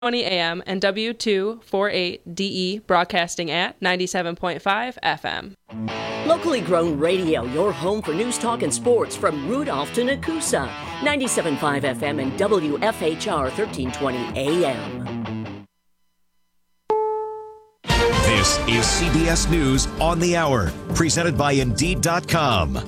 20 a.m. and W248DE broadcasting at 97.5 FM. Locally grown radio, your home for news, talk, and sports from Rudolph to Nakusa. 97.5 FM and WFHR 1320 AM. This is CBS News on the Hour, presented by Indeed.com.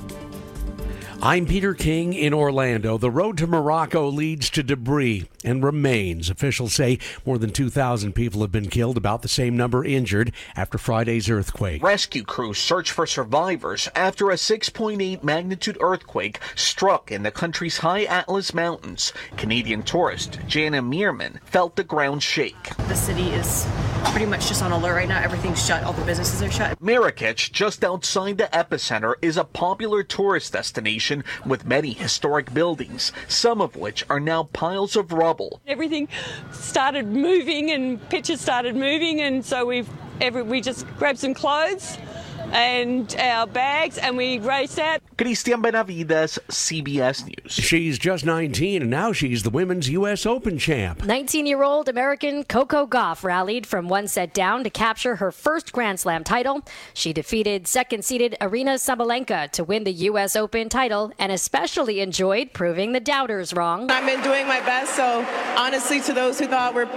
I'm Peter King in Orlando. The road to Morocco leads to debris and remains. Officials say more than 2,000 people have been killed, about the same number injured after Friday's earthquake. Rescue crews search for survivors after a 6.8 magnitude earthquake struck in the country's high Atlas Mountains. Canadian tourist Jana Meerman felt the ground shake. The city is pretty much just on alert right now. Everything's shut. All the businesses are shut. Marrakech, just outside the epicenter, is a popular tourist destination with many historic buildings, some of which are now piles of rubble. Everything started moving and pictures started moving, and so we just grabbed some clothes and our bags and we raced out. Christian Benavides, CBS News. She's just 19 and now she's the Women's U.S. Open champ. 19-year-old American Coco Gauff rallied from one set down to capture her first Grand Slam title. She defeated second-seeded Aryna Sabalenka to win the U.S. Open title and especially enjoyed proving the doubters wrong. I've been doing my best, so honestly, to those who thought who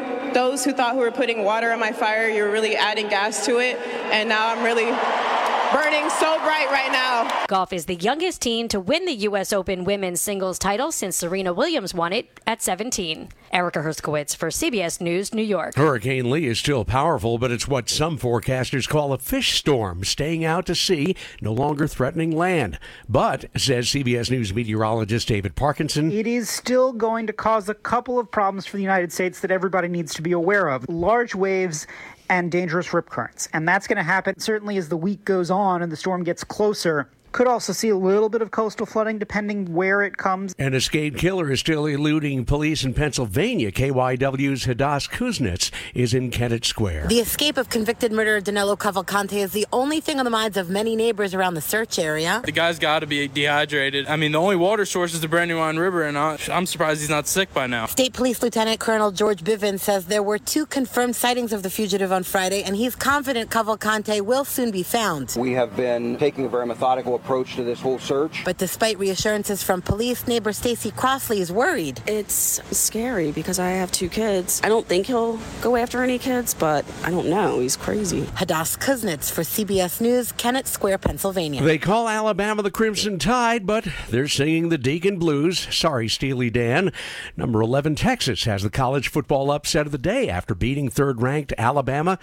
were putting water on my fire, you're really adding gas to it, and now I'm really burning so bright right now. Gauff is the youngest teen to win the U.S. Open women's singles title since Serena Williams won it at 17. Erica Herskowitz for CBS News, New York. Hurricane Lee is still powerful, but it's what some forecasters call a fish storm, staying out to sea, no longer threatening land. But, says CBS News meteorologist David Parkinson, it is still going to cause a couple of problems for the United States that everybody needs to be aware of. Large waves and dangerous rip currents. And that's going to happen certainly as the week goes on and the storm gets closer. Could also see a little bit of coastal flooding depending where it comes. An escaped killer is still eluding police in Pennsylvania. KYW's Hadas Kuznets is in Kennett Square. The escape of convicted murderer Danilo Cavalcante is the only thing on the minds of many neighbors around the search area. The guy's got to be dehydrated. I mean, the only water source is the Brandywine River, and I'm surprised he's not sick by now. State Police Lieutenant Colonel George Bivens says there were 2 confirmed sightings of the fugitive on Friday, and he's confident Cavalcante will soon be found. We have been taking a very methodical approach to this whole search. But despite reassurances from police, neighbor Stacy Crossley is worried. It's scary because I have 2 kids. I don't think he'll go after any kids, but I don't know. He's crazy. Hadas Kuznets for CBS News, Kennett Square, Pennsylvania. They call Alabama the Crimson Tide, but they're singing the Deacon Blues. Sorry, Steely Dan. Number 11, Texas has the college football upset of the day after beating third-ranked Alabama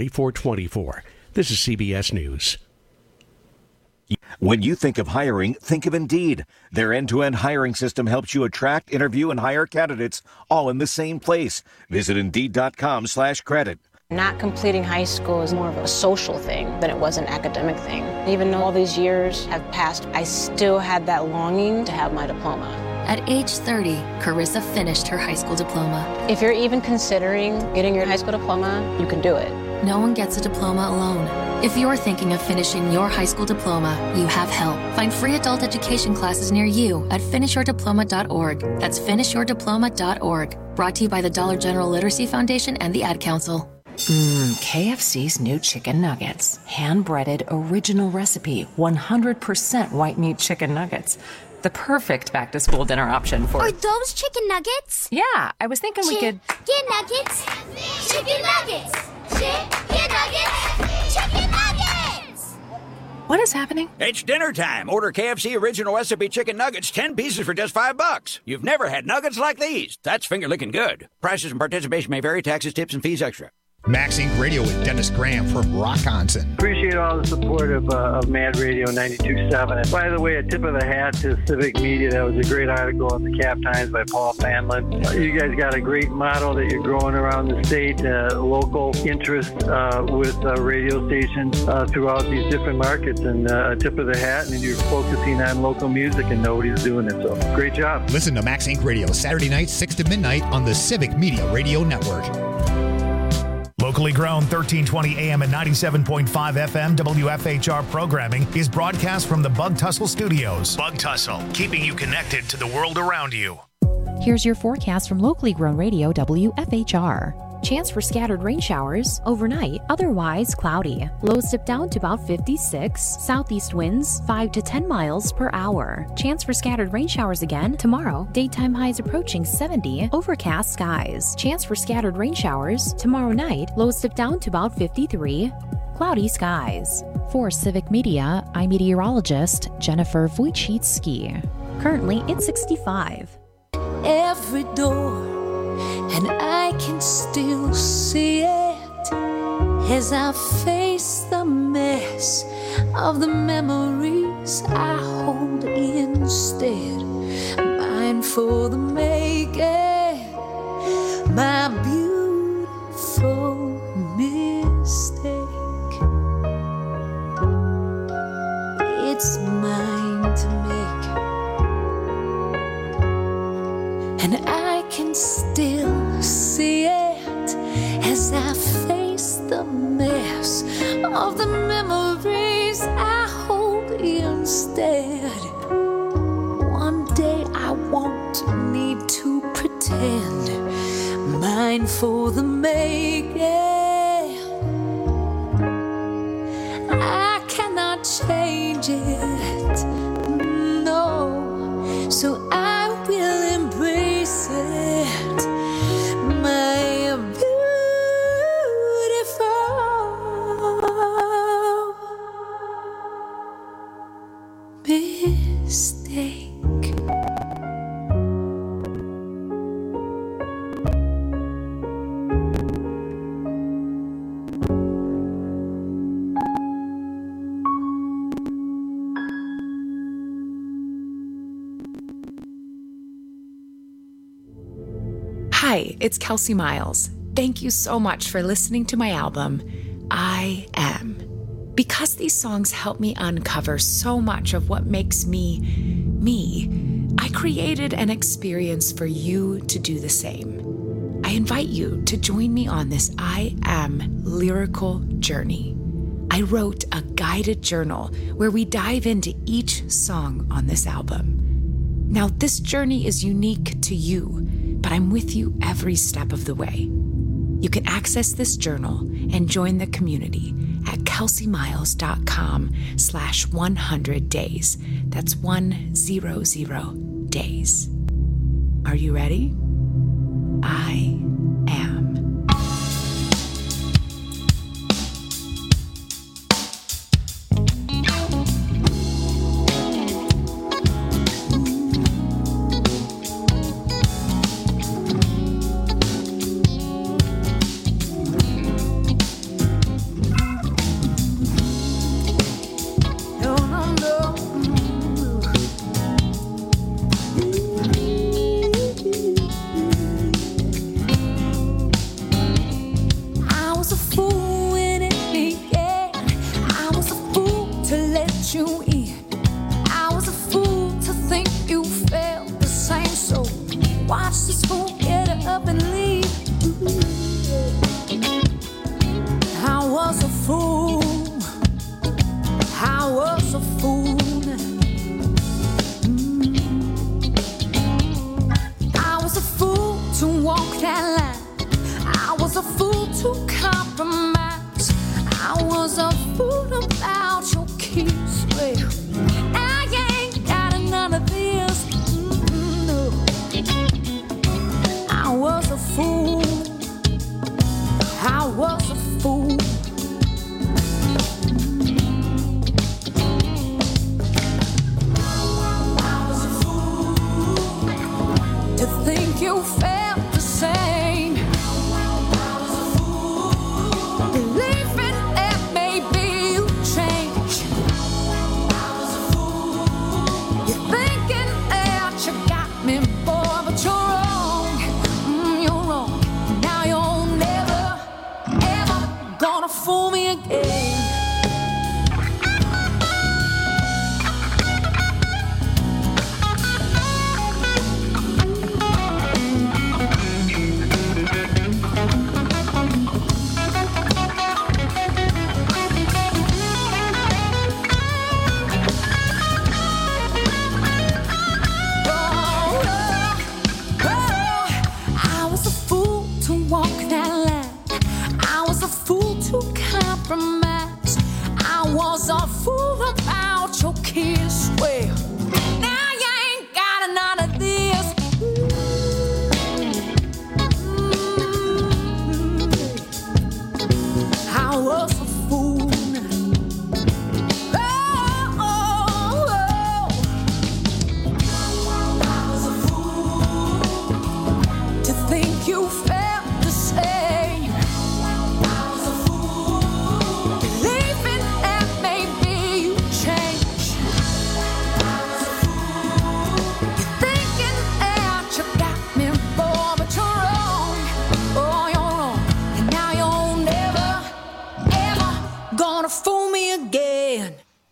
34-24. This is CBS News. When you think of hiring, think of Indeed. Their end-to-end hiring system helps you attract, interview, and hire candidates all in the same place. Visit Indeed.com/credit. Not completing high school is more of a social thing than it was an academic thing. Even though all these years have passed, I still had that longing to have my diploma. At age 30, Carissa finished her high school diploma. If you're even considering getting your high school diploma, you can do it. No one gets a diploma alone. If you're thinking of finishing your high school diploma, you have help. Find free adult education classes near you at finishyourdiploma.org. That's finishyourdiploma.org. Brought to you by the Dollar General Literacy Foundation and the Ad Council. KFC's new chicken nuggets. Hand-breaded, original recipe, 100% white meat chicken nuggets. The perfect back-to-school dinner option for... Are those chicken nuggets? Yeah, I was thinking we could... Chicken nuggets! Chicken nuggets! Chicken nuggets! Chicken nuggets! What is happening? It's dinner time. Order KFC Original Recipe Chicken Nuggets, 10 pieces for just $5. You've never had nuggets like these. That's finger-licking good. Prices and participation may vary. Taxes, tips, and fees extra. Max Inc. Radio with Dennis Graham from Rockonson. Appreciate all the support of Mad Radio 92.7. And by the way, a tip of the hat to Civic Media. That was a great article in the Cap Times by Paul Fanlin. You guys got a great model that you're growing around the state, local interest with radio stations throughout these different markets. And a tip of the hat, and you're focusing on local music, and nobody's doing it. So great job. Listen to Max Inc. Radio Saturday night, 6 to midnight on the Civic Media Radio Network. Locally grown 1320 AM and 97.5 FM WFHR programming is broadcast from the Bug Tussle Studios. Bug Tussle, keeping you connected to the world around you. Here's your forecast from locally grown radio WFHR. Chance for scattered rain showers overnight, otherwise cloudy. Lows dip down to about 56. Southeast winds 5 to 10 miles per hour. Chance for scattered rain showers again tomorrow. Daytime highs approaching 70. Overcast skies. Chance for scattered rain showers tomorrow night. Lows dip down to about 53. Cloudy skies. For Civic Media, I'm meteorologist Jennifer Wojcicki. Currently, it's 65. Every door, and I can still see it as I face the mess of the memories I hold instead. Mine for the making, my beautiful mistake. It's mine to make, and I can still see it as I face the mess of the memories I hold instead. One day I won't need to pretend. Mine for the making. I cannot change it, no, so I will embrace it. My beautiful mistake. Hi, it's Kelsey Miles. Thank you so much for listening to my album, I Am. Because these songs help me uncover so much of what makes me, me, I created an experience for you to do the same. I invite you to join me on this I Am lyrical journey. I wrote a guided journal where we dive into each song on this album. Now, this journey is unique to you, but I'm with you every step of the way. You can access this journal and join the community at kelseymiles.com/100 days. That's 100 days. Are you ready? I am.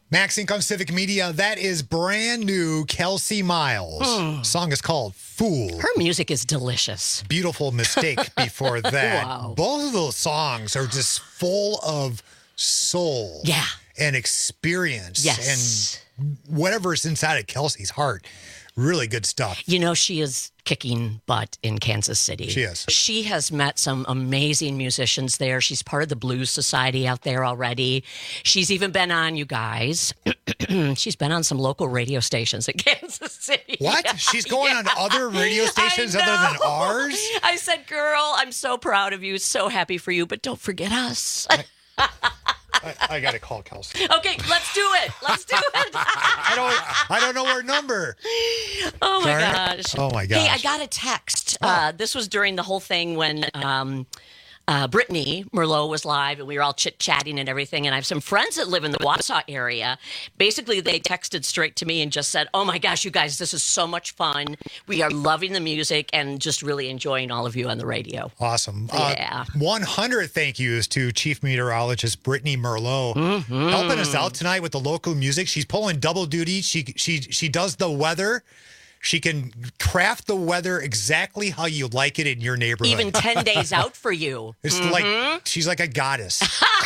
Max Inc. on Civic Media. That is brand new Kelsey Miles. Song is called Fool. Her music is delicious. Beautiful Mistake before that. Wow. Both of those songs are just full of soul. Yeah. And experience. Yes. And whatever's inside of Kelsey's heart. Really good stuff. You know, she is kicking butt in Kansas City. She is. She has met some amazing musicians there. She's part of the Blues Society out there already. She's even been on, you guys, she's been on some local radio stations in Kansas City. What? She's going on other radio stations other than ours? I said, girl, I'm so proud of you, so happy for you, but don't forget us. I got to call Kelsey. Okay, let's do it. Let's do it. I don't know her number. Oh, my Sorry? gosh. Oh, my gosh. Hey, I got a text. This was during the whole thing when Brittany Merlot was live and we were all chit-chatting and everything. And I have some friends that live in the Wausau area. Basically, they texted straight to me and just said, oh, my gosh, you guys, this is so much fun. We are loving the music and just really enjoying all of you on the radio. Awesome. Yeah. 100 thank yous to Chief Meteorologist Brittany Merlot helping us out tonight with the local music. She's pulling double duty. She does the weather. She can craft the weather exactly how you like it in your neighborhood. Even 10 days out for you. It's like she's like a goddess.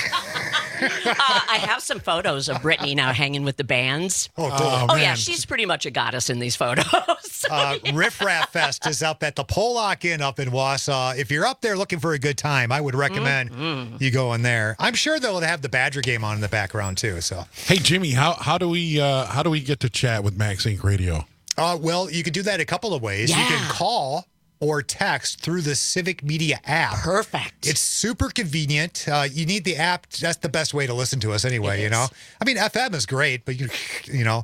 I have some photos of Brittany now hanging with the bands. Oh, cool. Yeah, she's pretty much a goddess in these photos. Riff Raff Fest is up at the Pollock Inn up in Wausau. If you're up there looking for a good time, I would recommend you go in there. I'm sure they'll have the Badger game on in the background too. So, hey Jimmy, how do we get to chat with Max Inc. Radio? Well, you can do that a couple of ways. Yeah. You can call or text through the Civic Media app. Perfect. It's super convenient. You need the app. That's the best way to listen to us anyway, you know? I mean, FM is great, but, you know.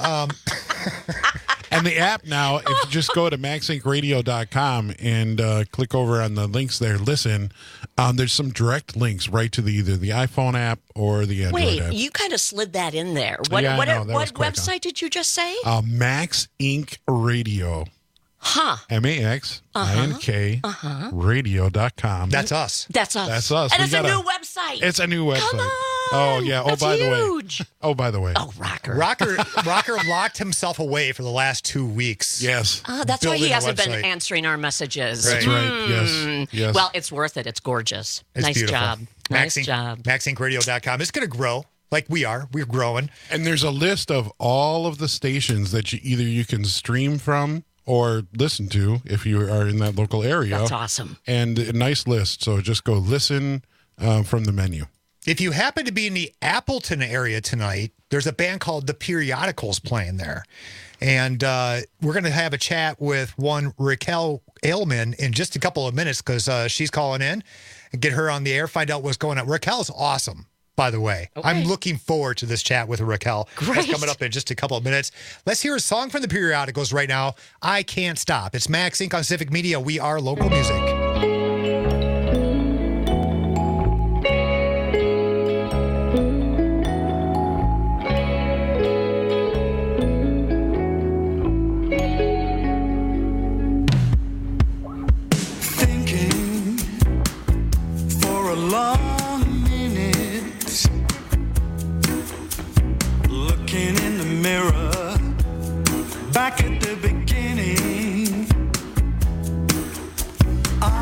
And the app now, if you just go to maxincradio.com and click over on the links there, listen, there's some direct links right to either the iPhone app or the Android app. Wait, you kind of slid that in there. What website did you just say? Max Inc. Radio. Huh. MAXINK radio.com. That's us. That's us. That's us. And it's a new website. It's a new website. Come on. Oh, yeah. That's huge. By the way. Oh, Rocker. Rocker locked himself away for the last 2 weeks. Yes. That's why he hasn't been answering our messages. Right. That's right. Yes. Well, it's worth it. It's gorgeous. It's nice beautiful. job. Nice job. MaxIncRadio.com. It's going to grow like we are. We're growing. And there's a list of all of the stations that you can stream from or listen to if you are in that local area. That's awesome. And a nice list. So just go listen from the menu. If you happen to be in the Appleton area tonight, there's a band called The Periodicals playing there. And we're going to have a chat with one Raquel Ailman in just a couple of minutes because she's calling in and get her on the air, find out what's going on. Raquel's awesome, by the way. Okay. I'm looking forward to this chat with Raquel. Great. That's coming up in just a couple of minutes. Let's hear a song from The Periodicals right now. I Can't Stop. It's Max Inc. on Civic Media. We are local music. Back at the beginning, I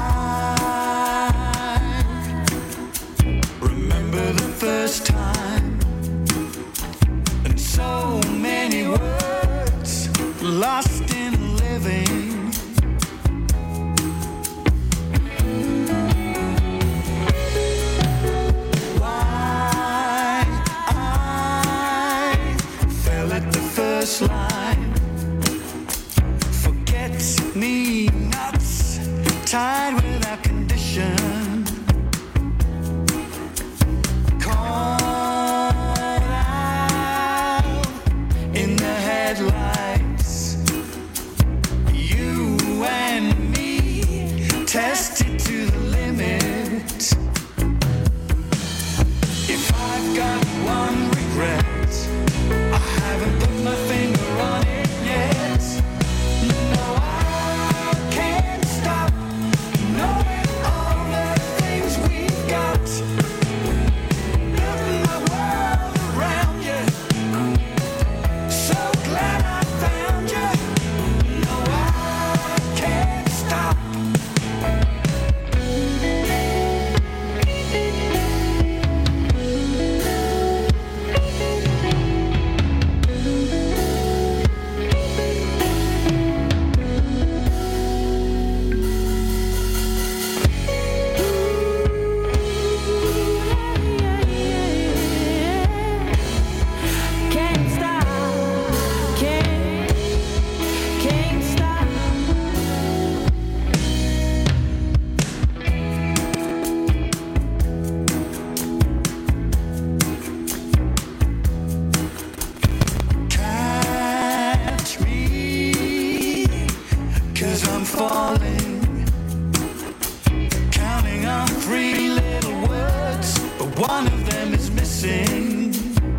one of them is missing.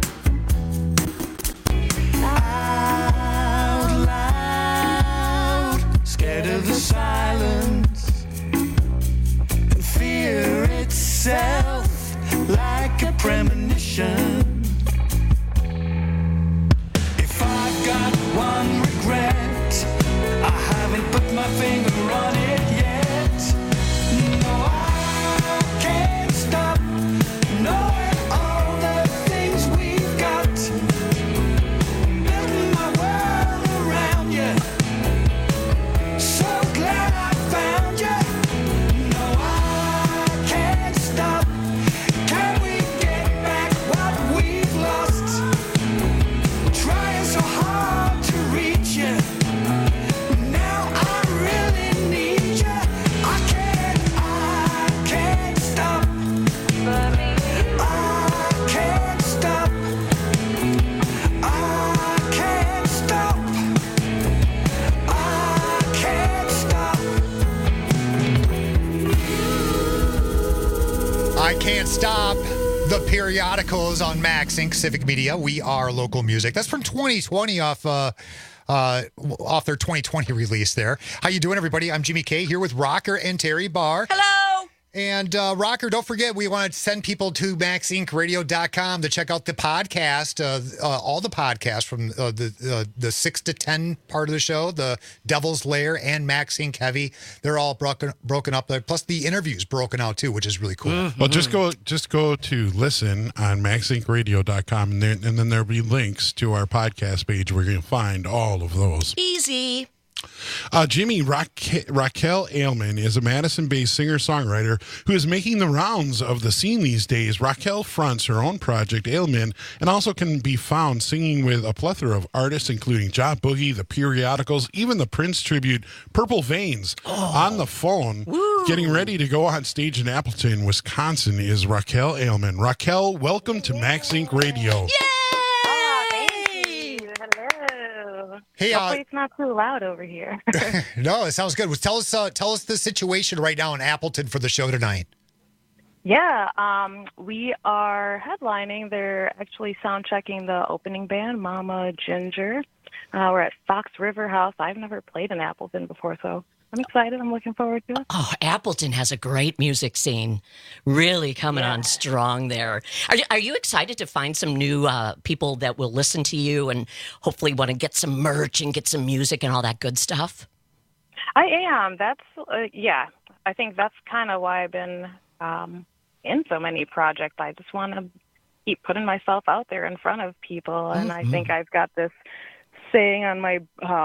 Out loud, scared of the silence, and fear itself like a premonition. If I've got one regret, I haven't put my finger on it yet. No, I can't stop knowing all the things we've got. Building my world around you. So glad I found you. No, I can't stop. Can we get back what we've lost? Trying so hard to reach you. Now I really need you. I can't stop. I can't stop. I can't stop. I can't stop. I Can't Stop. The Periodicals on Max Inc. Civic Media. We are local music. That's from 2020 off their 2020 release there. How you doing, everybody? I'm Jimmy K here with Rocker and Terry Barr. Hello. And Rocker, don't forget, we want to send people to maxincradio.com to check out the podcast, all the podcasts from the 6 to 10 part of the show, the Devil's Lair and Max Inc. Heavy. They're all broken up there. Plus the interviews broken out too, which is really cool. Well, just go to listen on maxincradio.com, and then there'll be links to our podcast page where you can find all of those. Easy. Jimmy, Raquel Ailman is a Madison-based singer-songwriter who is making the rounds of the scene these days. Raquel fronts her own project, Ailman, and also can be found singing with a plethora of artists, including Ja Boogie, the Periodicals, even the Prince tribute, Purple Veins. On the phone, getting ready to go on stage in Appleton, Wisconsin, is Raquel Ailman. Raquel, welcome to Max Inc. Radio. Hey, hopefully it's not too loud over here. No, it sounds good. Well, tell us the situation right now in Appleton for the show tonight. Yeah, we are headlining. They're actually sound checking the opening band, Mama Ginger. We're at Fox River House. I've never played in Appleton before, so I'm excited. I'm looking forward to it. Oh, Appleton has a great music scene, really coming on strong there. Are you excited to find some new people that will listen to you and hopefully want to get some merch and get some music and all that good stuff? I am. That's, I think that's kind of why I've been in so many projects. I just want to keep putting myself out there in front of people, and I think I've got this saying on my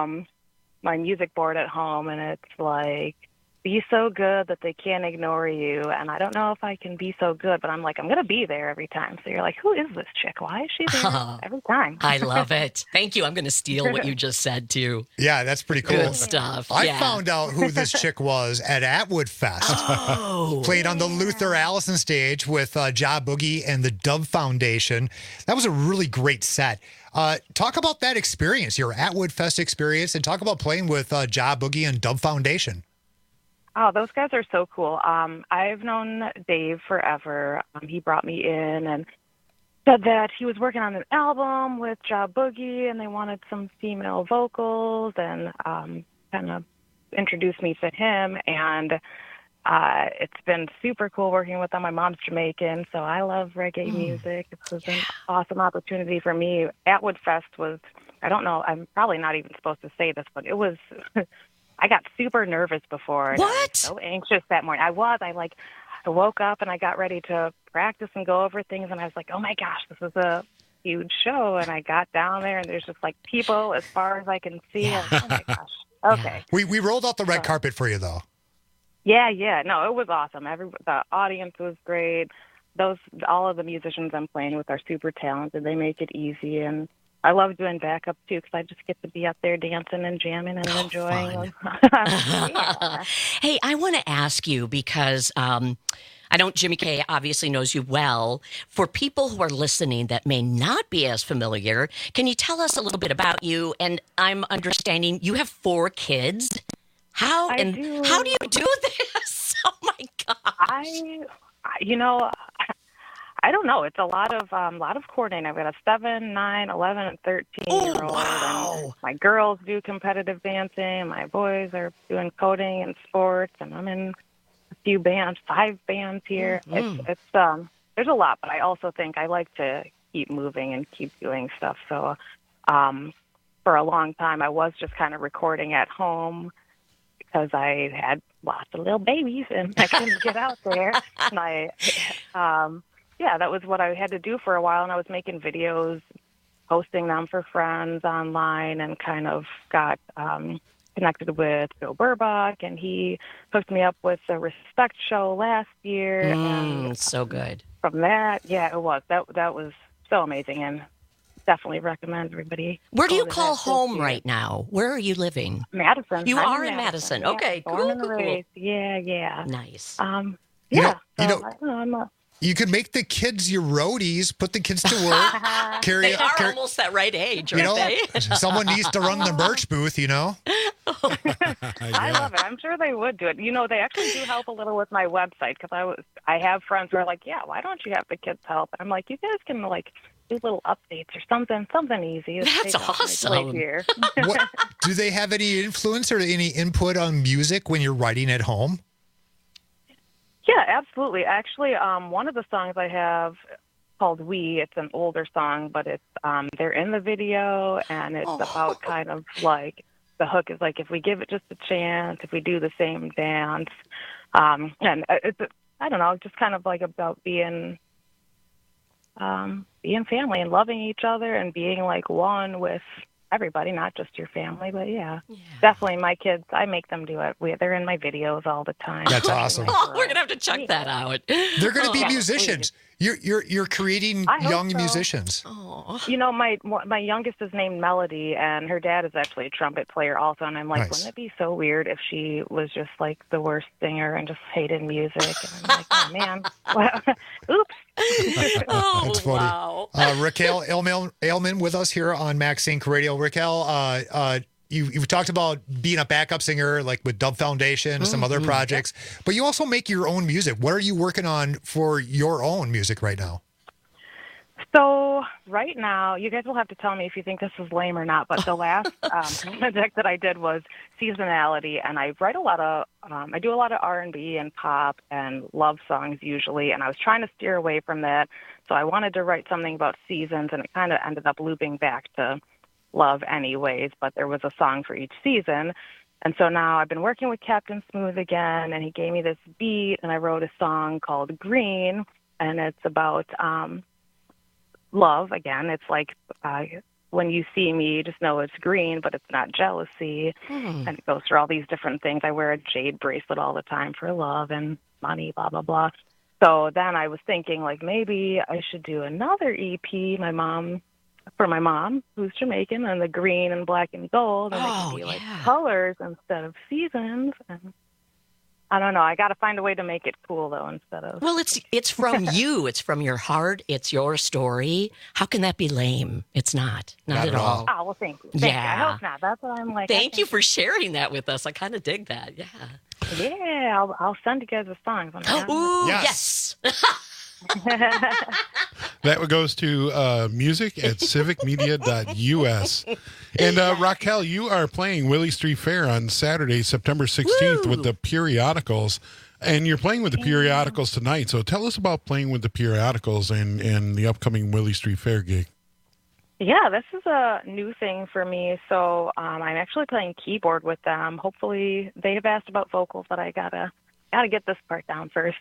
my music board at home, and it's like, be so good that they can't ignore you. And I don't know if I can be so good, but I'm like, I'm going to be there every time. So you're like, who is this chick? Why is she there every time? I love it. Thank you. I'm going to steal what you just said, too. Yeah, that's pretty cool. Good stuff. I found out who this chick was at Atwood Fest. Played on the Luther Allison stage with Ja Boogie and the Dove Foundation. That was a really great set. Talk about that experience, your Atwood Fest experience, and talk about playing with Ja Boogie and Dove Foundation. Oh, those guys are so cool. I've known Dave forever. He brought me in and said that he was working on an album with Ja Boogie, and they wanted some female vocals, and kind of introduced me to him. And it's been super cool working with them. My mom's Jamaican, so I love reggae music. This was an awesome opportunity for me. Atwood Fest was, I don't know, I'm probably not even supposed to say this, but it was... I got super nervous before. And I was so anxious that morning. I woke up and I got ready to practice and go over things, and I was like, oh my gosh, this is a huge show. And I got down there, and there's just like people as far as I can see. Yeah. And, oh my gosh. Okay. We rolled out the red carpet for you, though. Yeah. No, it was awesome. The audience was great. All of the musicians I'm playing with are super talented. They make it easy, and I love doing backup, too, because I just get to be up there dancing and jamming and enjoying. Hey, I want to ask you, because Jimmy K obviously knows you well. For people who are listening that may not be as familiar, can you tell us a little bit about you? And I'm understanding you have 4 kids. How do you do this? Oh, my gosh. I don't know. It's a lot of coordinating. I've got a 7, 9, 11, and 13-year-old. wow. And my girls do competitive dancing. My boys are doing coding and sports, and I'm in a few bands, 5 bands here. It's there's a lot, but I also think I like to keep moving and keep doing stuff. So for a long time, I was just kind of recording at home because I had lots of little babies and I couldn't get out there. And that was what I had to do for a while. And I was making videos, posting them for friends online, and kind of got connected with Joe Burbach, and he hooked me up with the Respect show last year. And so good. From that, it was. That was so amazing, and definitely recommend everybody. Where do you go to call that home this year. right now? Where are you living? Madison. You I'm are in Madison. Yeah, Okay, born and cool. raised. Yeah. Nice. You could make the kids your roadies, put the kids to work. They are almost that right age, aren't they? Someone needs to run the merch booth, I love it. I'm sure they would do it. They actually do help a little with my website, because I have friends who are like, yeah, why don't you have the kids help? And I'm like, you guys can do little updates or something easy. That's awesome. Here. Do they have any influence or any input on music when you're writing at home? Yeah, absolutely. Actually, one of the songs I have called "We," it's an older song, but it's they're in the video, and it's about kind of like, the hook is like, if we give it just a chance, if we do the same dance, and it's, I don't know, just kind of like about being family and loving each other and being like one with everybody, not just your family. But definitely my kids, I make them do it. They're in my videos all the time. That's awesome. We're gonna have to check that out. They're going to be musicians. You're creating young musicians. My youngest is named Melody, and her dad is actually a trumpet player also. And I'm like, wouldn't it be so weird if she was just like the worst singer and just hated music? And I'm like, oh man, oops. That's funny. Wow. Raquel Ailman with us here on Max Inc. Radio. Raquel, you've talked about being a backup singer, like with Dove Foundation and some other projects, but you also make your own music. What are you working on for your own music right now? So right now, you guys will have to tell me if you think this is lame or not, but the last project that I did was seasonality, and I write a lot of, I do a lot of R&B and pop and love songs usually, and I was trying to steer away from that, so I wanted to write something about seasons, and it kind of ended up looping back to love anyways, but there was a song for each season. And so now I've been working with Captain Smooth again, and he gave me this beat, and I wrote a song called Green, and it's about love again. It's like when you see me, you just know it's green, but it's not jealousy. And it goes through all these different things. I wear a jade bracelet all the time for love and money, blah, blah, blah. So then I was thinking, like, maybe I should do another EP, for my mom, who's Jamaican, and the green and black and gold, and they can be like colors instead of seasons. And I don't know. I got to find a way to make it cool, though, instead of. Well, it's from you. It's from your heart. It's your story. How can that be lame? It's not. Not at all. Oh, well, thank you. Thank you. I hope not. That's what I'm like. Thank you for sharing that with us. I kind of dig that. Yeah. Yeah, I'll send you guys the songs. Ooh, yes. That goes to music at civicmedia.us. And Raquel, you are playing Willie Street Fair on Saturday, September 16th with the Periodicals. And you're playing with the Periodicals tonight. So tell us about playing with the Periodicals and the upcoming Willie Street Fair gig. Yeah, this is a new thing for me. So I'm actually playing keyboard with them. Hopefully, they have asked about vocals, but I gotta get this part down first.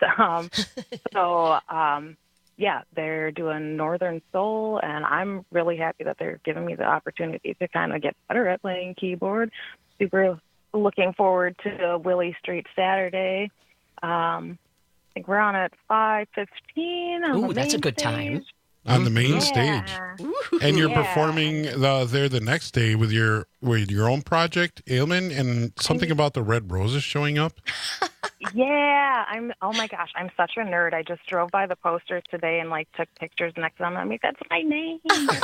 Yeah, they're doing Northern Soul, and I'm really happy that they're giving me the opportunity to kind of get better at playing keyboard. Super looking forward to Willie Street Saturday. I think we're on at 5:15. Ooh, that's a good time. On the main stage. And you're performing there the next day with your own project, Ailman, and something about the Red Roses showing up? Yeah, oh my gosh, I'm such a nerd. I just drove by the posters today and like took pictures next to them. I'm like, that's my name.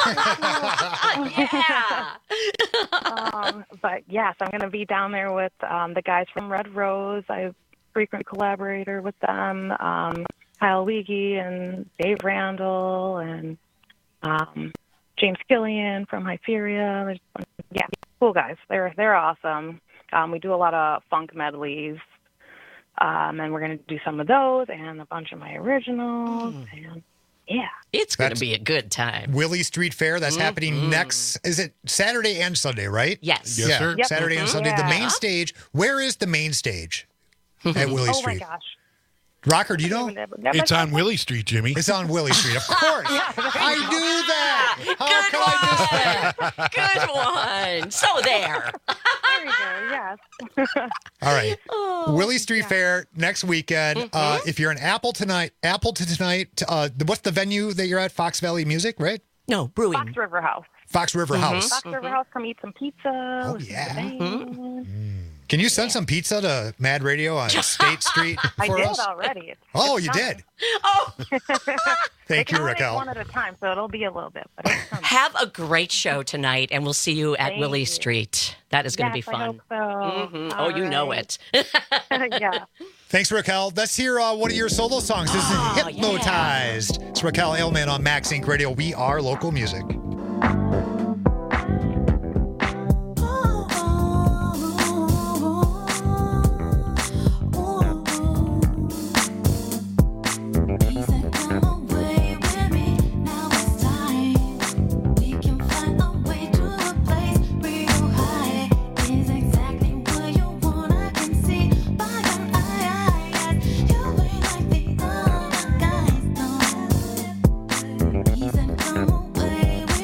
Yeah. But yes, I'm going to be down there with the guys from Red Rose. I'm a frequent collaborator with them. Kyle Wiege and Dave Randall and James Killian from Hysteria. Yeah, cool guys. They're awesome. We do a lot of funk medleys, and we're going to do some of those and a bunch of my originals. And yeah, it's going to be a good time. Willie Street Fair, that's happening next, is it Saturday and Sunday, right? Yes. Yes, sir. Yep. Saturday and Sunday. The main stage, where is the main stage at Willie Street? Oh, my gosh. Rocker, do you know? It's on Willie Street, Jimmy. It's on Willie Street, of course. I knew that. Good one. So there. There you go, yes. All right. Willie Street Fair next weekend. If you're in Appleton tonight, what's the venue that you're at? Fox Valley Music, right? No, Brewing. Fox River House. Fox River House. Fox River House, come eat some pizza. Oh, yeah. Can you send some pizza to Mad Radio on State Street I for did us? already. You did? Oh. Thank you, They Raquel. one at a time, so it'll be a little bit. But it's coming. Have a great show tonight, and we'll see you at Thank Willie you. Street. That is going to be Yes, I fun. hope so. Oh, you know it. Yeah. Thanks, Raquel. Let's hear one of your solo songs. This is Hypnotized. It's Raquel Ailman on Max Inc. Radio. We are local music. Come away with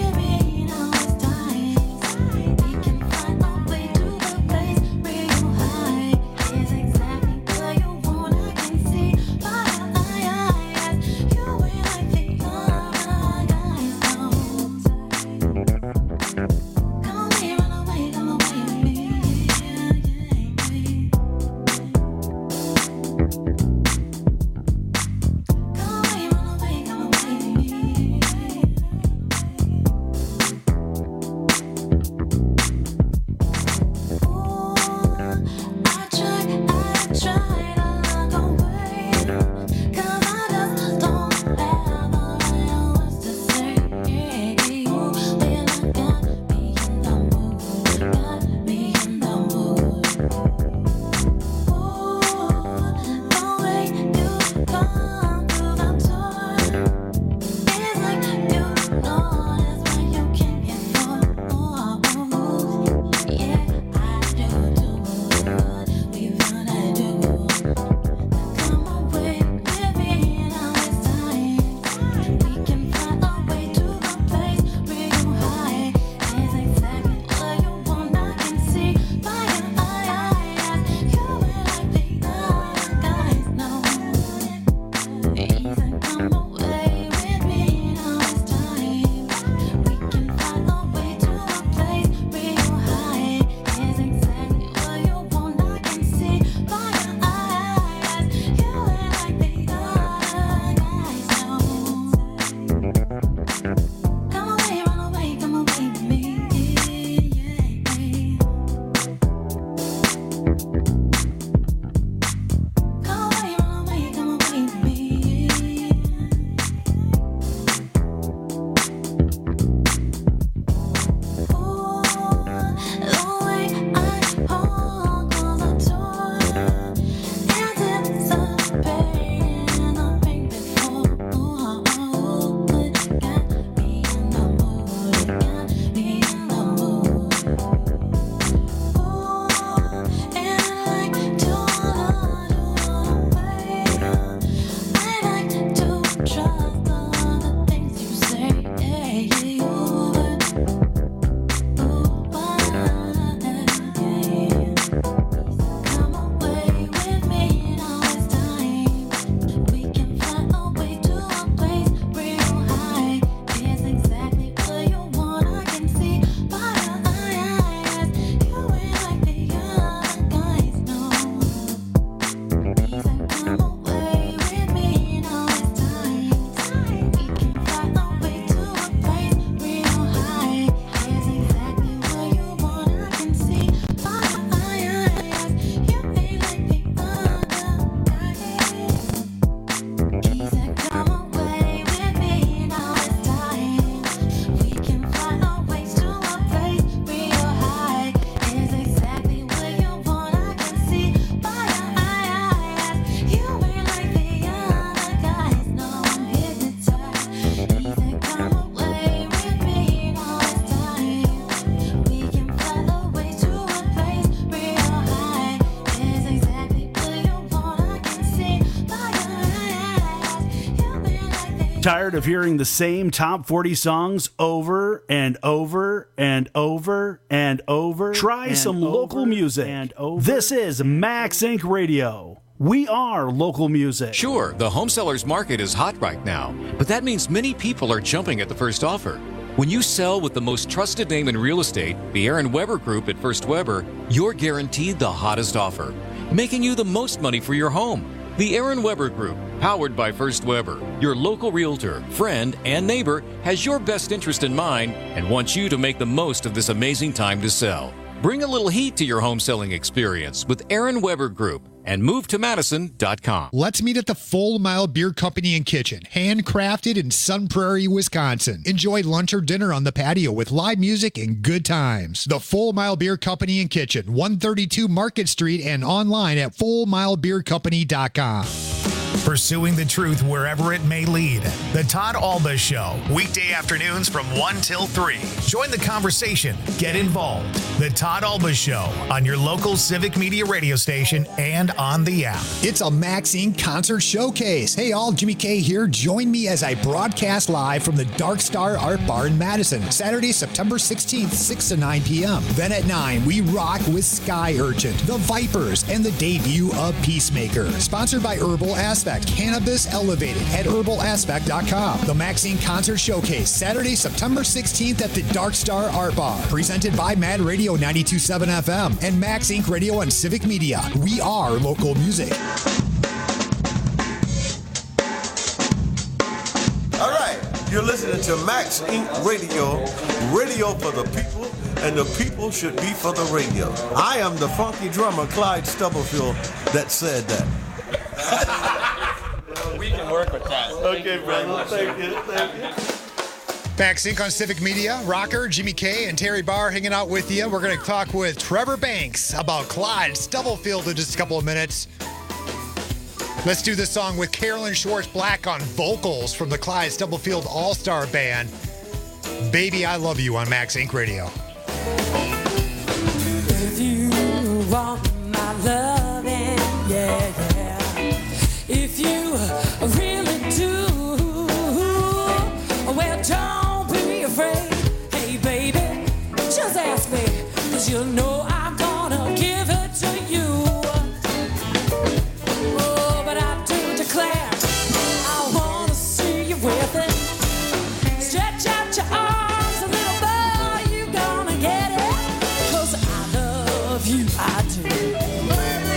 Tired of hearing the same top 40 songs over and over and over and over? Try some local music. This is Max Inc. Radio. We are local music. Sure, the home sellers market is hot right now, but that means many people are jumping at the first offer. When you sell with the most trusted name in real estate, the Aaron Weber Group at First Weber, you're guaranteed the hottest offer, making you the most money for your home. The Aaron Weber Group, powered by First Weber, your local realtor, friend, and neighbor, has your best interest in mind and wants you to make the most of this amazing time to sell. Bring a little heat to your home selling experience with Aaron Weber Group and move to Madison.com. Let's meet at the Full Mile Beer Company and Kitchen, handcrafted in Sun Prairie, Wisconsin. Enjoy lunch or dinner on the patio with live music and good times. The Full Mile Beer Company and Kitchen, 132 Market Street, and online at fullmilebeercompany.com. Pursuing the truth wherever it may lead. The Todd Alba Show, weekday afternoons from 1 till 3. Join the conversation. Get involved. The Todd Alba Show on your local Civic Media radio station and on the app. It's a Max Inc. concert showcase. Hey all, Jimmy K here. Join me as I broadcast live from the Dark Star Art Bar in Madison, Saturday, September 16th, 6 to 9 p.m. Then at 9, we rock with Sky Urchin, The Vipers, and the debut of Peacemaker. Sponsored by Herbal Aspect. Cannabis Elevated at herbalaspect.com. The Max Inc. Concert Showcase, Saturday, September 16th at the Dark Star Art Bar. Presented by Mad Radio 92.7 FM and Max Inc. Radio and Civic Media. We are local music. All right, you're listening to Max Inc. Radio, radio for the people, and the people should be for the radio. I am the funky drummer, Clyde Stubblefield, that said that. We can work with that. Okay, brother. Thank you. Max Inc. on Civic Media. Rocker, Jimmy K, and Terry Barr hanging out with you. We're going to talk with Trevor Banks about Clyde Stubblefield in just a couple of minutes. Let's do this song with Carolyn Schwartz Black on vocals from the Clyde Stubblefield All-Star Band. Baby, I Love You on Max Inc. Radio. If you want my loving, yeah. If you really do, well, don't be afraid. Hey, baby, just ask me, 'cause you'll know I'm gonna give it to you. Oh, but I do declare, I wanna see you with it. Stretch out your arms a little more, you gonna get it. 'Cause I love you, I do.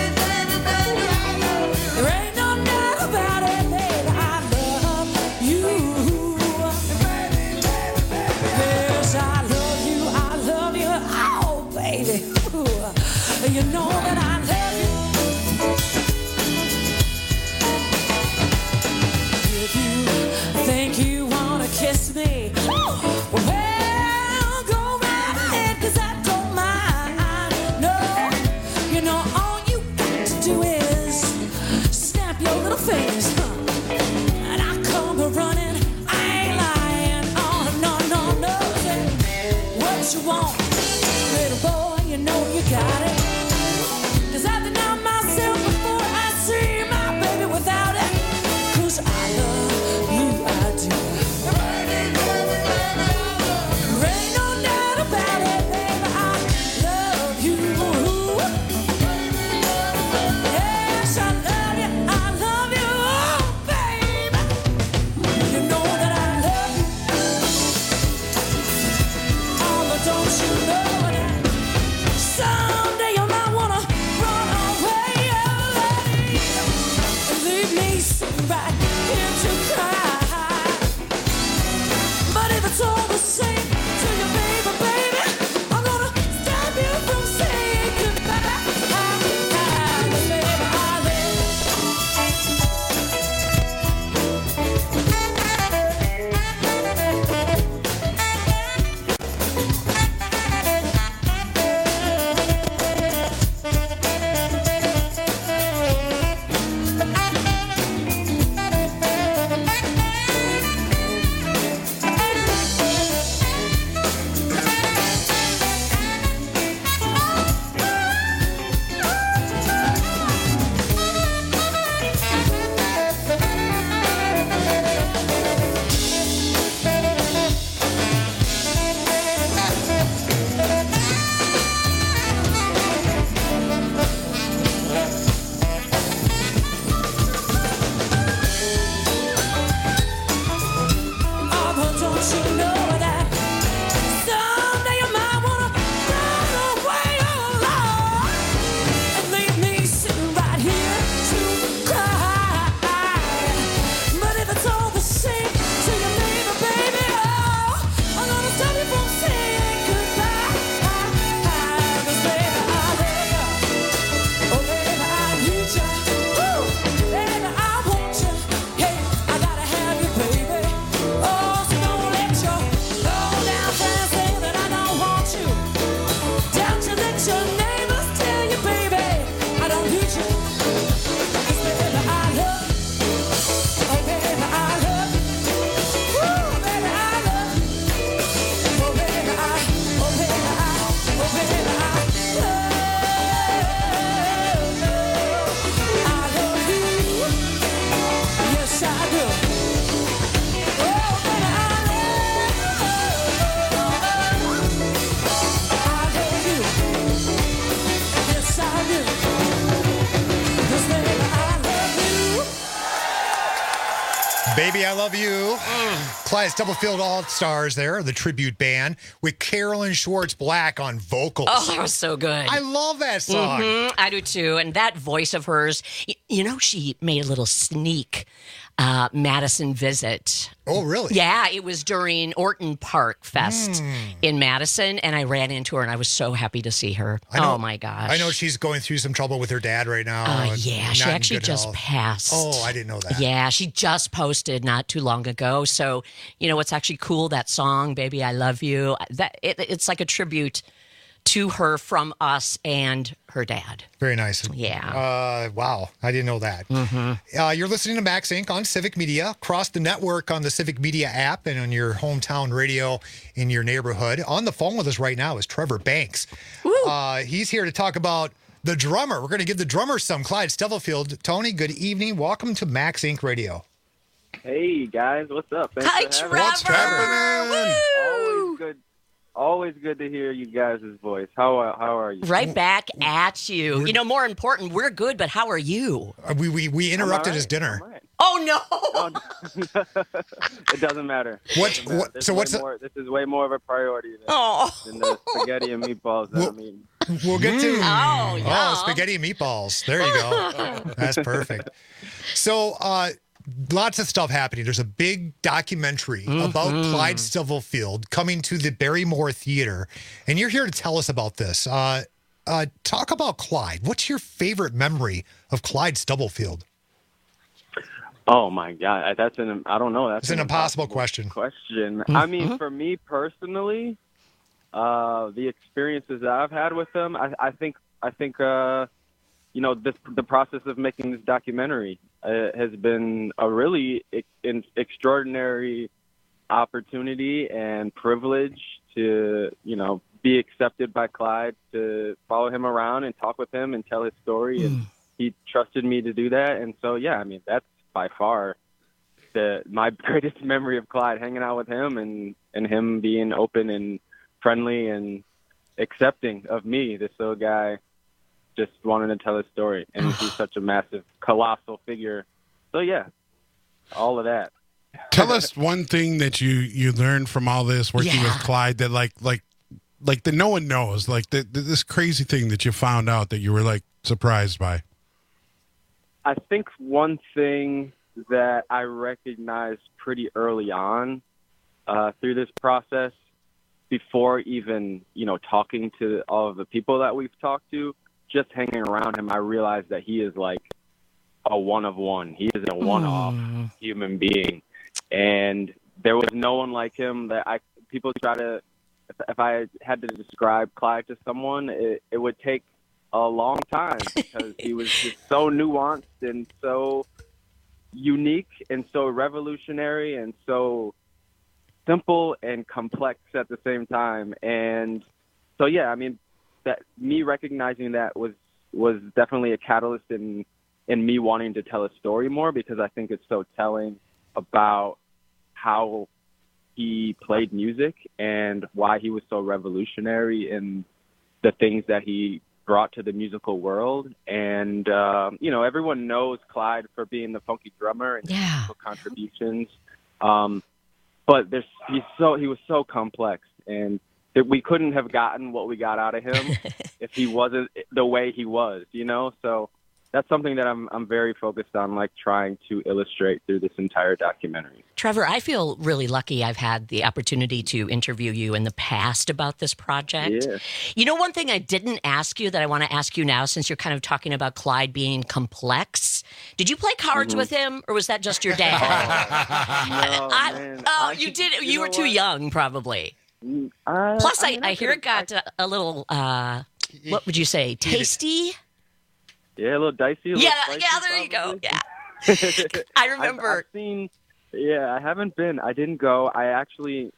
Baby, I Love You. Clyde Stubblefield All-Stars there, the tribute band, with Carolyn Schwartz Black on vocals. Oh, that was so good. I love that song. I do too. And that voice of hers, you know, she made a little sneak Madison visit. Oh, really? Yeah, it was during Orton Park Fest in Madison, and I ran into her, and I was so happy to see her. Oh, my gosh. I know she's going through some trouble with her dad right now. Yeah, she actually just passed. Oh, I didn't know that. Yeah, she just posted not too long ago. So, you know, what's actually cool, that song, Baby, I Love You, it's like a tribute to her from us and her dad. Very nice. Yeah. Wow. I didn't know that. You're listening to Max Inc. on Civic Media, across the network on the Civic Media app and on your hometown radio in your neighborhood. On the phone with us right now is Trevor Banks. He's here to talk about the drummer. We're going to give the drummer some. Clyde Stubblefield. Tony, good evening. Welcome to Max Inc. Radio. Hey, guys. What's up? Thanks Hi, for having Trevor. me. What's happening? Always good. Always good to hear you guys' voice. How are you? Right back at you. You know, more important, we're good, but how are you? We interrupted his dinner. Oh, no. It doesn't matter. This is way more of a priority than the spaghetti and meatballs that I'm eating. We'll get to yum. spaghetti and meatballs. There you go. That's perfect. So, lots of stuff happening. There's a big documentary about Clyde Stubblefield coming to the Barrymore Theater, and you're here to tell us about this. Talk about Clyde. What's your favorite memory of Clyde Stubblefield? Oh my God, I don't know. That's It's an impossible question. I mean, for me personally, the experiences that I've had with him, I think, you know, the process of making this documentary has been a really extraordinary opportunity and privilege to, you know, be accepted by Clyde, to follow him around and talk with him and tell his story. And he trusted me to do that. And so, yeah, I mean, that's by far my greatest memory of Clyde, hanging out with him and him being open and friendly and accepting of me, this little guy just wanting to tell his story. And he's such a massive, colossal figure. So, yeah, all of that. Tell us one thing that you learned from all this working with Clyde that like that no one knows, like this crazy thing that you found out that you were like surprised by. I think one thing that I recognized pretty early on through this process, before even, you know, talking to all of the people that we've talked to, just hanging around him, I realized that he is like a one of one. He is a one-off human being. And there was no one like him that people try to, if I had to describe Clyde to someone, it would take a long time because he was just so nuanced and so unique and so revolutionary and so simple and complex at the same time. And so, yeah, I mean, that me recognizing that was definitely a catalyst in me wanting to tell a story more, because I think it's so telling about how he played music and why he was so revolutionary in the things that he brought to the musical world. And, you know, everyone knows Clyde for being the funky drummer and his musical contributions. But he was so complex, and we couldn't have gotten what we got out of him if he wasn't the way he was, you know? So that's something that I'm very focused on, like trying to illustrate through this entire documentary. Trevor, I feel really lucky I've had the opportunity to interview you in the past about this project. Yeah. You know, one thing I didn't ask you that I want to ask you now, since you're kind of talking about Clyde being complex, did you play cards with him, or was that just your dad? Man. You did. You were too young, probably. Plus, I hear it got a little, what would you say, tasty? Yeah, a little dicey. Yeah, there you go. Yeah. I remember. I've seen, I haven't been. I didn't go. I actually,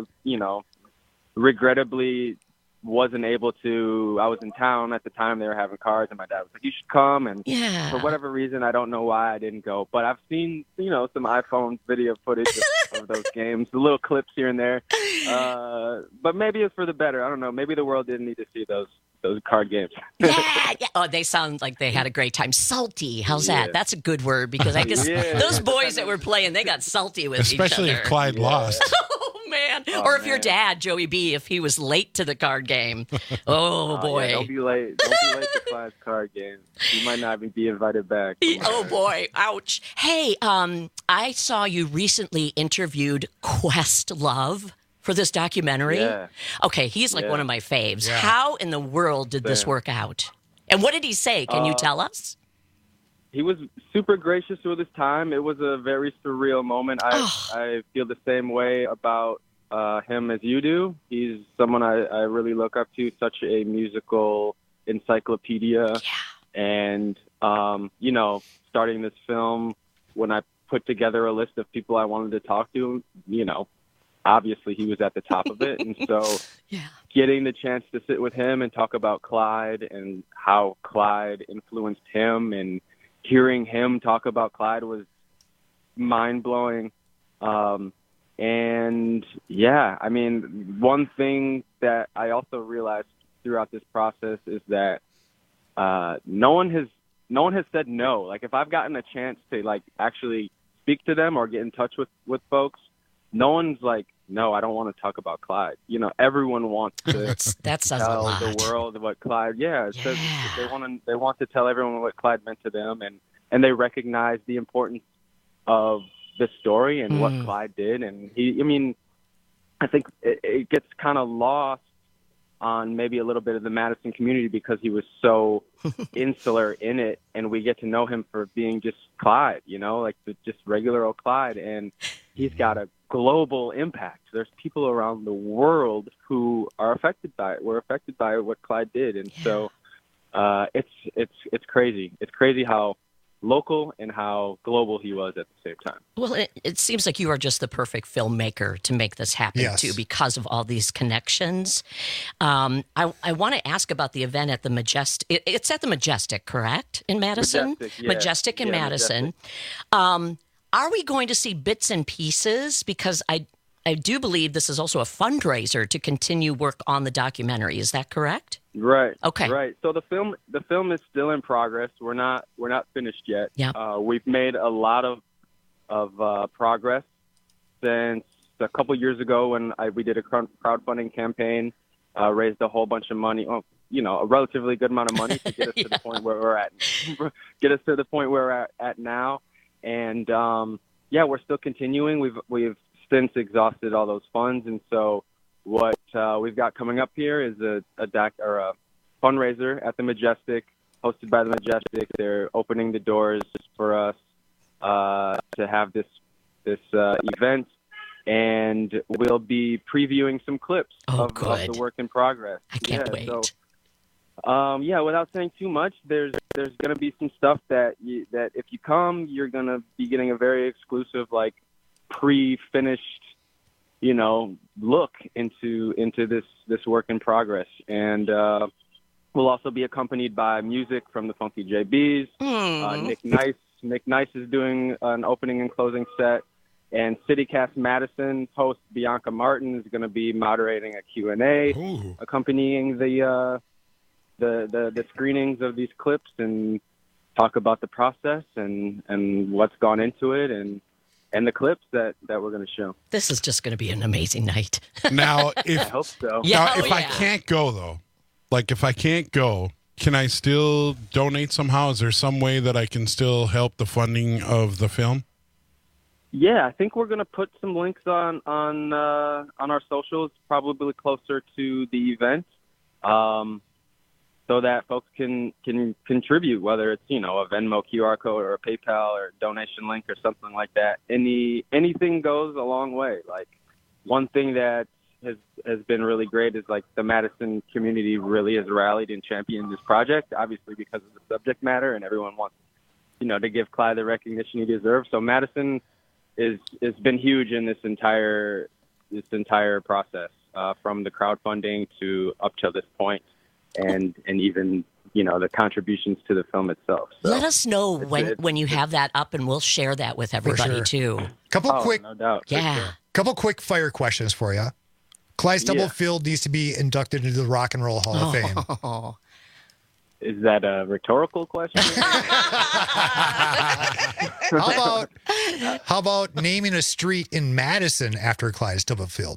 regrettably wasn't able to. I was in town at the time. They were having cards, and my dad was like, "You should come." And for whatever reason, I don't know why I didn't go. But I've seen, some iPhone video footage of those games, the little clips here and there. But maybe it's for the better. I don't know. Maybe the world didn't need to see those those card games. Yeah. Oh, they sound like they had a great time. Salty. How's Yeah. that? That's a good word because I guess Yeah. those boys that were playing, they got salty with Especially each other. if Clyde lost. Oh, man. Or if your dad, Joey B, if he was late to the card game. Oh, boy. Yeah, don't be late. Don't be late to Clyde's card game. You might not even be invited back. Oh, boy. Ouch. Hey, I saw you recently interviewed Questlove for this documentary. Yeah. Okay, he's like Yeah. one of my faves. Yeah. How in the world did this Same. work out? And what did he say? Can you tell us? He was super gracious with his time. It was a very surreal moment. I feel the same way about him as you do. He's someone I really look up to, such a musical encyclopedia. And, you know, starting this film, when I put together a list of people I wanted to talk to, you know, obviously he was at the top of it. And so getting the chance to sit with him and talk about Clyde and how Clyde influenced him and hearing him talk about Clyde was mind-blowing. And yeah, I mean, one thing that I also realized throughout this process is that no one has said no. Like, if I've gotten a chance to like actually speak to them or get in touch with folks, no one's like, no, I don't want to talk about Clyde. You know, everyone wants to that says tell a lot. the world what Clyde. Yeah, it says they want to tell everyone what Clyde meant to them, and they recognize the importance of the story and what Clyde did. And I think it gets kind of lost on maybe a little bit of the Madison community because he was so insular in it, and we get to know him for being just Clyde, you know, like just regular old Clyde. And he's got a global impact. There's people around the world who are affected by it. We're affected by what Clyde did. And so it's crazy. It's crazy how local and how global he was at the same time. Well, it seems like you are just the perfect filmmaker to make this happen, too, because of all these connections. I want to ask about the event at the Majestic. It's at the Majestic, correct, in Madison? Majestic in Madison. Majestic. Are we going to see bits and pieces? Because I do believe this is also a fundraiser to continue work on the documentary. Is that correct? Right. Okay. Right. So the film is still in progress. We're not finished yet. Yeah. We've made a lot of progress since a couple years ago when we did a crowdfunding campaign, raised a whole bunch of money. Well, you know, a relatively good amount of money to get us to the point where we're at. Get us to the point where we're at now. And we're still continuing. We've since exhausted all those funds, and so what we've got coming up here is a fundraiser at the Majestic, hosted by the Majestic. They're opening the doors for us to have this event, and we'll be previewing some clips of the work in progress. I can't wait. So, without saying too much, there's going to be some stuff that if you come, you're going to be getting a very exclusive, like, pre-finished, you know, look into this work in progress. And we'll also be accompanied by music from the Funky JBs. Nick Nice is doing an opening and closing set. And CityCast Madison host Bianca Martin is going to be moderating a Q&A, accompanying the screenings of these clips and talk about the process and what's gone into it and the clips that we're going to show. This is just going to be an amazing night. Now, I hope so. I can't go, though, if I can't go, can I still donate somehow? Is there some way that I can still help the funding of the film? Yeah, I think we're going to put some links on our socials, probably closer to the event, so that folks can contribute, whether it's, you know, a Venmo QR code or a PayPal or a donation link or something like that. Anything goes a long way. Like, one thing that has been really great is, like, the Madison community really has rallied and championed this project, obviously because of the subject matter, and everyone wants, you know, to give Clyde the recognition he deserves. So Madison has been huge in this entire process, from the crowdfunding to up till this point. And even, you know, the contributions to the film itself. So let us know when you have that up, and we'll share that with everybody too. Couple quick, no doubt. Yeah. Couple quick fire questions for you. Clyde Stubblefield needs to be inducted into the Rock and Roll Hall of Fame. Oh. Is that a rhetorical question? How about naming a street in Madison after Clyde Stubblefield?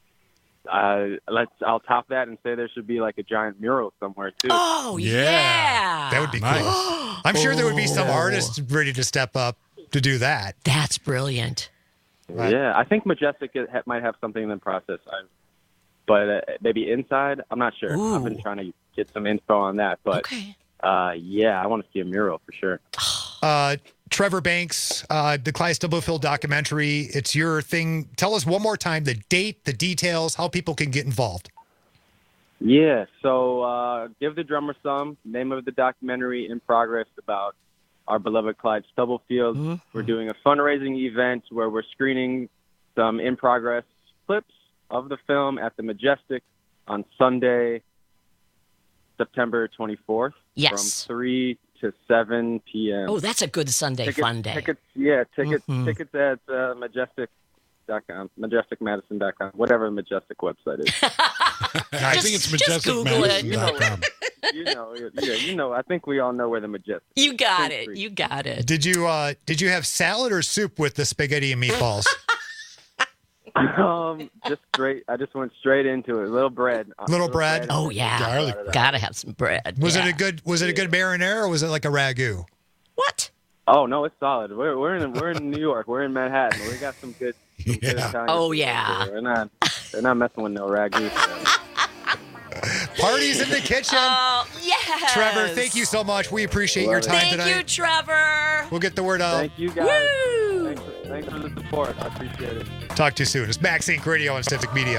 I'll top that and say there should be like a giant mural somewhere too. Oh yeah. That would be cool. I'm sure there would be some artists ready to step up to do that. That's brilliant. Right. Yeah, I think Majestic might have something in the process. But maybe inside, I'm not sure. I've been trying to get some info on that. But yeah, I want to see a mural for sure. Trevor Banks, the Clyde Stubblefield documentary, it's your thing. Tell us one more time the date, the details, how people can get involved. Yeah, so Give the Drummer Some, name of the documentary in progress about our beloved Clyde Stubblefield. Mm-hmm. We're doing a fundraising event where we're screening some in-progress clips of the film at the Majestic on Sunday, September 24th. Yes. From 3 to 7 p.m. Oh, that's a good Sunday fun day. Tickets at Majestic.com, MajesticMadison.com, whatever the Majestic website is. I think it's MajesticMadison.com. You know. I think we all know where the Majestic. You got it. You got it. Did you have salad or soup with the spaghetti and meatballs? Just straight. I just went straight into it. Little bread. Oh yeah. Gotta have some bread. Was it a good marinara or was it like a ragu? What? Oh no, it's solid. We're in New York. We're in Manhattan. We got some good. Good Italian Oh food yeah. here. They're not messing with no ragu. Parties in the kitchen. Oh yes. Trevor, thank you so much. We appreciate your time Thank tonight. you, Trevor. We'll get the word out. Thank you guys. Woo! Thanks for the support. I appreciate it. Talk to you soon. It's Max Inc. Radio on Civic Media.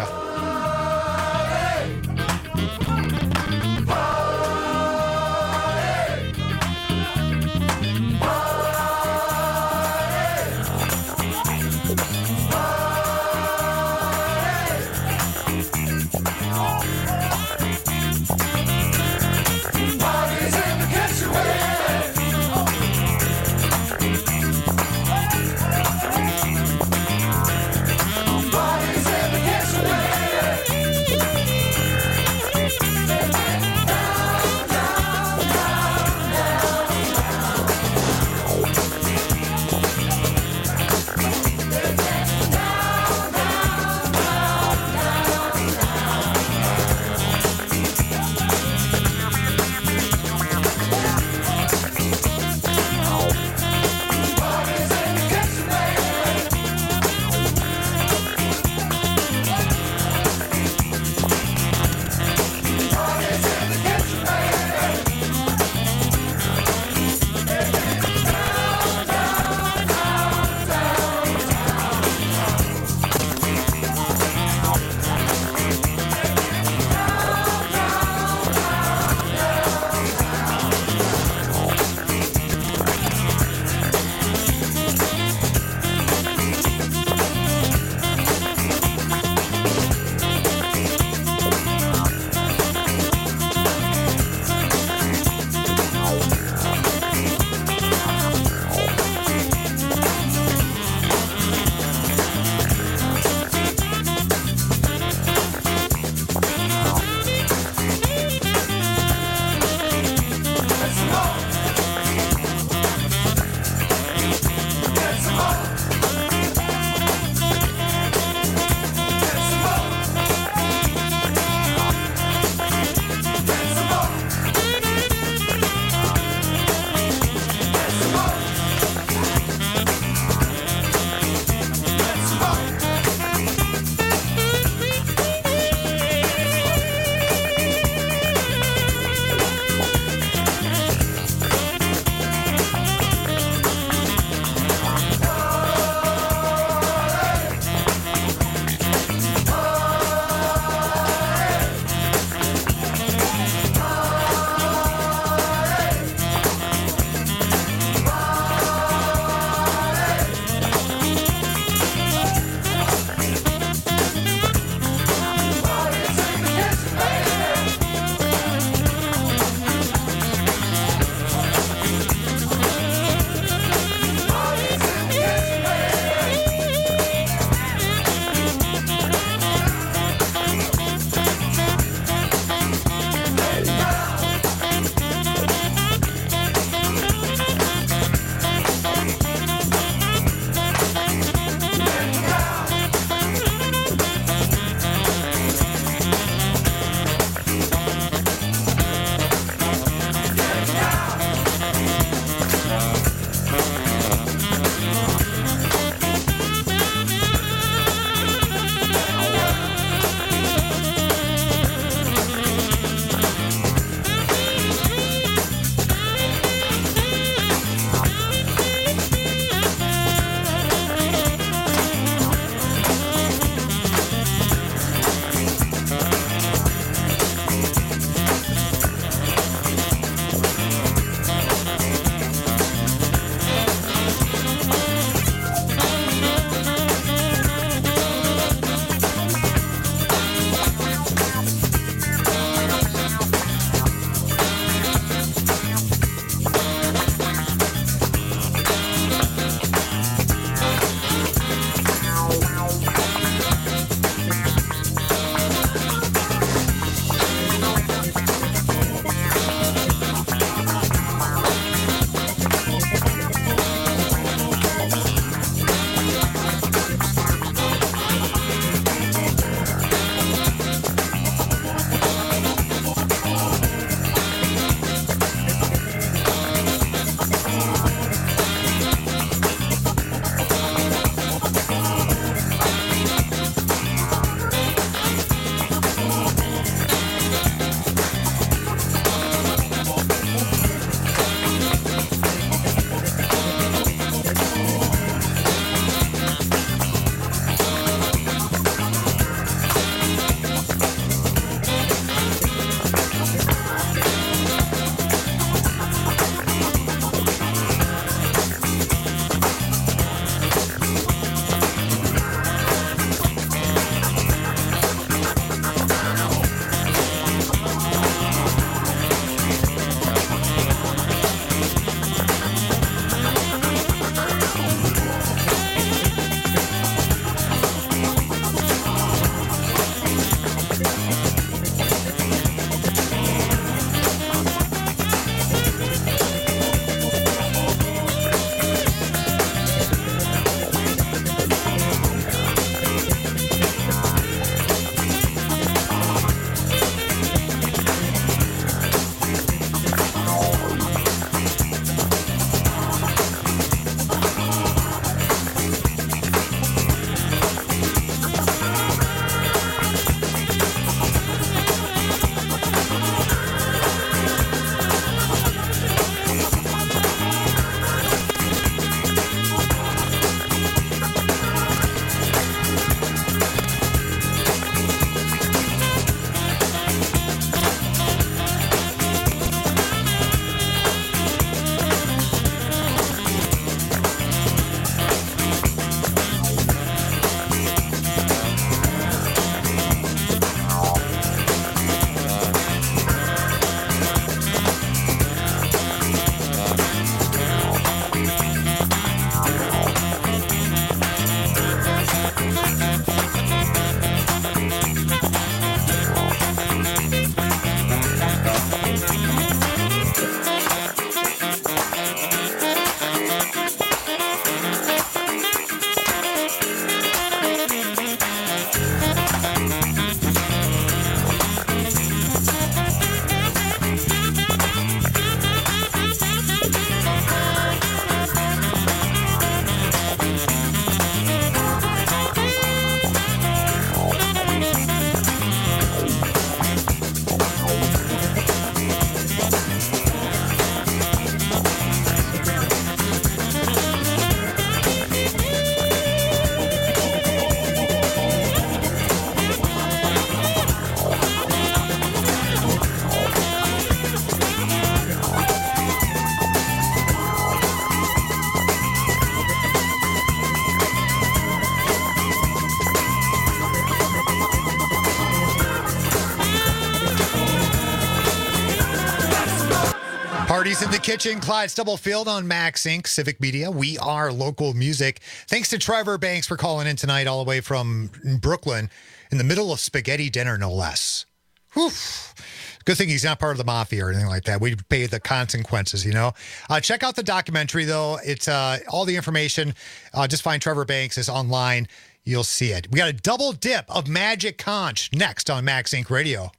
Parties in the Kitchen, Clyde Stubblefield on Max Inc. Civic Media. We are local music. Thanks to Trevor Banks for calling in tonight all the way from Brooklyn in the middle of spaghetti dinner, no less. Whew. Good thing he's not part of the mafia or anything like that. We'd pay the consequences, you know. Check out the documentary, though. It's all the information. Just find Trevor Banks is online. You'll see it. We got a double dip of Magic Conch next on Max Inc. Radio.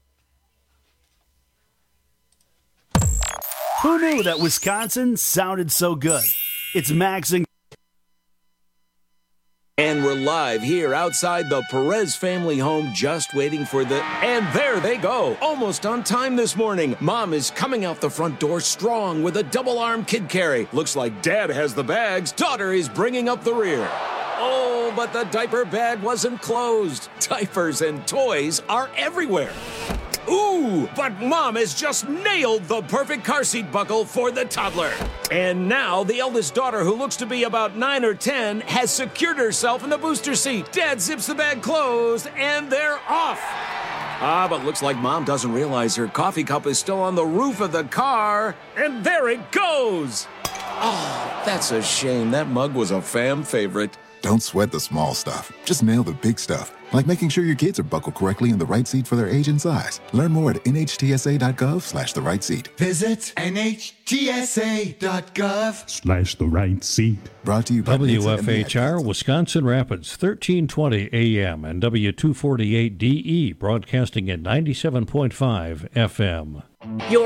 Who knew that Wisconsin sounded so good? It's Max Inc. And we're live here outside the Perez family home, just waiting for the... And there they go, almost on time this morning. Mom is coming out the front door strong with a double-arm kid carry. Looks like Dad has the bags. Daughter is bringing up the rear. Oh, but the diaper bag wasn't closed. Diapers and toys are everywhere. Ooh, but Mom has just nailed the perfect car seat buckle for the toddler. And now the eldest daughter, who looks to be about 9 or 10, has secured herself in the booster seat. Dad zips the bag closed, and they're off. But looks like Mom doesn't realize her coffee cup is still on the roof of the car. And there it goes. Oh, that's a shame. That mug was a fam favorite. Don't sweat the small stuff. Just nail the big stuff, like making sure your kids are buckled correctly in the right seat for their age and size. Learn more at nhtsa.gov/the right seat. Visit nhtsa.gov/the right seat. Brought to you by WFHR, Wisconsin Rapids, 1320 AM and W248DE, broadcasting at 97.5 FM. Your